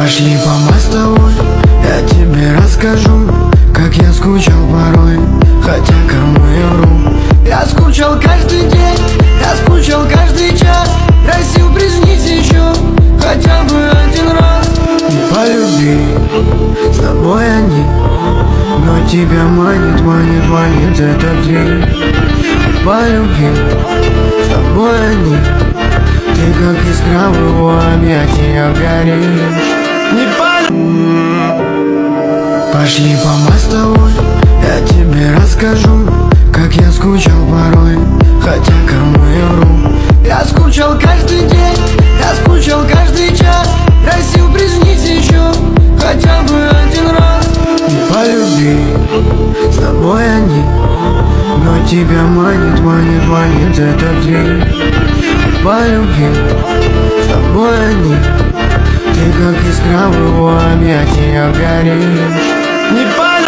Пошли по мостовой, я тебе расскажу, как я скучал порой, хотя кому я вру. Я скучал каждый день, я скучал каждый час, просил приснись еще хотя бы один раз. И полюби, с тобой они, но тебя манит, манит, манит этот день. И полюби, с тобой они, ты как искра в его объятиях горишь. Не Пошли по мостовой, я тебе расскажу, как я скучал порой, хотя кому я вру. Я скучал каждый день, я скучал каждый час, просил приснись еще хотя бы один раз. И полюби, с тобой они, но тебя манит, манит, манит этот день. И полюби, с тобой они, ты как искра в его объятиях горишь.